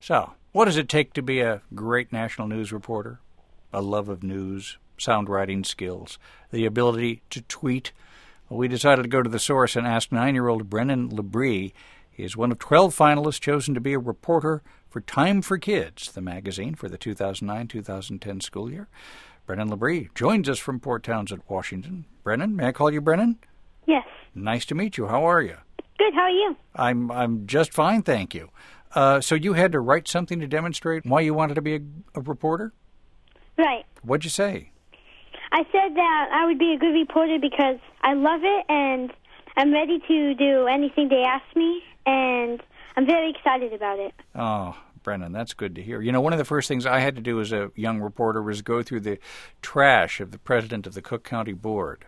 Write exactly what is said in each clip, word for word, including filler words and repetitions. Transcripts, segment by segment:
So, what does it take to be a great national news reporter? A love of news, sound writing skills, the ability to tweet. Well, we decided to go to the source and ask nine-year-old Brennan Labrie. He is one of twelve finalists chosen to be a reporter for Time for Kids, the magazine for the two thousand nine two thousand ten school year. Brennan Labrie joins us from Port Townsend, Washington. Brennan, may I call you Brennan? Yes. Nice to meet you. How are you? Good. How are you? I'm I'm just fine, thank you. Uh, so you had to write something to demonstrate why you wanted to be a, a reporter? Right. What'd you say? I said that I would be a good reporter because I love it and I'm ready to do anything they ask me, and I'm very excited about it. Oh, Brennan, that's good to hear. You know, one of the first things I had to do as a young reporter was go through the trash of the president of the Cook County Board.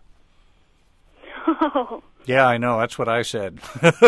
Oh. Yeah, I know. That's what I said.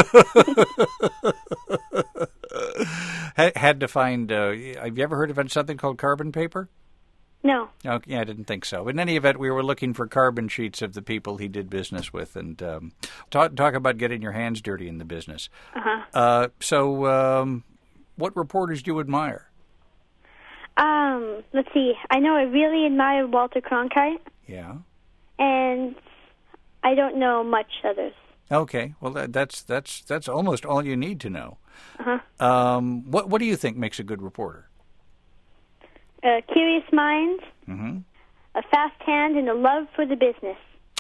Had to find, uh, have you ever heard of something called carbon paper? No. Oh, yeah, I didn't think so. But in any event, we were looking for carbon sheets of the people he did business with, and um, talk, talk about getting your hands dirty in the business. Uh-huh. Uh, so um, what reporters do you admire? Um, let's see. I know I really admire Walter Cronkite. Yeah. And I don't know much others. Okay. Well, that, that's that's that's almost all you need to know. Uh-huh. Um, what what do you think makes a good reporter? A curious mind, mm-hmm. a fast hand, and a love for the business.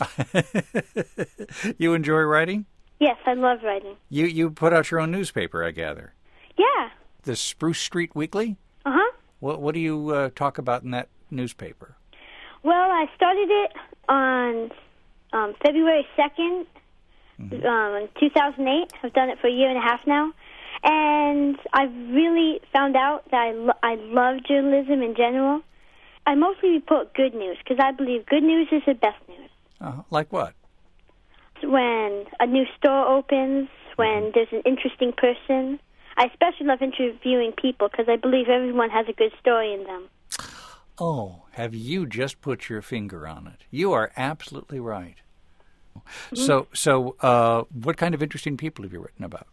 You enjoy writing? Yes, I love writing. You you put out your own newspaper, I gather. Yeah. The Spruce Street Weekly? Uh-huh. What what do you uh, talk about in that newspaper? Well, I started it on um, February second, mm-hmm. um, two thousand eight. I've done it for a year and a half now. And I've really found out that I, lo- I love journalism in general. I mostly report good news because I believe good news is the best news. Uh, like what? When a new store opens, when mm-hmm. there's an interesting person. I especially love interviewing people because I believe everyone has a good story in them. Oh, have you just put your finger on it? You are absolutely right. Mm-hmm. So, so uh, what kind of interesting people have you written about?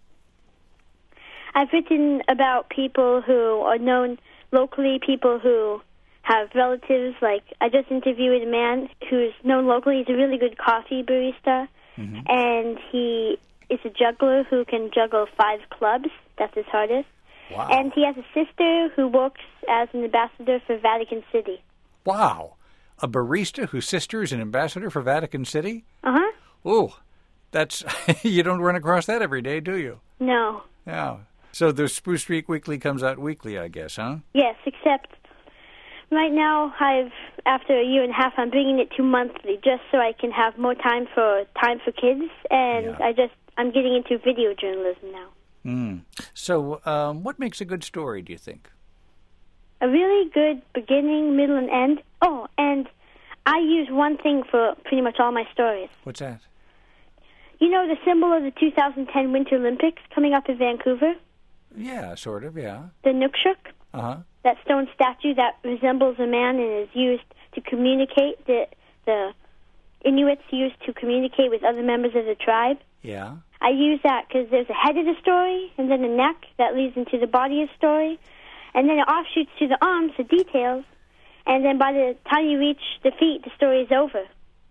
I've written about people who are known locally, people who have relatives. Like, I just interviewed a man who's known locally. He's a really good coffee barista, mm-hmm. and he is a juggler who can juggle five clubs. That's his hardest. Wow. And he has a sister who works as an ambassador for Vatican City. Wow. A barista whose sister is an ambassador for Vatican City? Uh-huh. Oh, that's, you don't run across that every day, do you? No. Yeah. So the Spruce Street Weekly comes out weekly, I guess, huh? Yes, except right now, I've after a year and a half, I'm bringing it to monthly just so I can have more time for Time for Kids, and yeah. I just I'm getting into video journalism now. Mm. So, um, what makes a good story, do you think? A really good beginning, middle, and end. Oh, and I use one thing for pretty much all my stories. What's that? You know the symbol of the two thousand ten Winter Olympics coming up in Vancouver? Yeah, sort of, yeah. The Nukshuk? Uh-huh. That stone statue that resembles a man and is used to communicate, the, the Inuits use to communicate with other members of the tribe. Yeah. I use that because there's a head of the story, and then a neck that leads into the body of the story, and then it offshoots to the arms, the details, and then by the time you reach the feet, the story is over.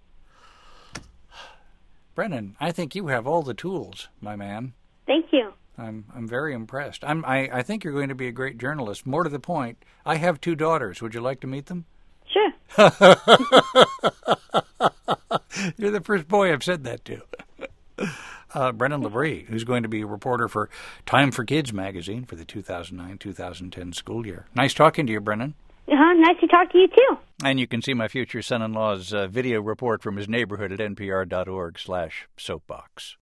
Brennan, I think you have all the tools, my man. Thank you. I'm I'm very impressed. I'm I, I think you're going to be a great journalist. More to the point, I have two daughters. Would you like to meet them? Sure. You're the first boy I've said that to. Uh, Brennan Labrie, who's going to be a reporter for Time for Kids magazine for the two thousand nine two thousand ten school year. Nice talking to you, Brennan. Uh-huh, nice to talk to you, too. And you can see my future son-in-law's uh, video report from his neighborhood at npr.org slash soapbox.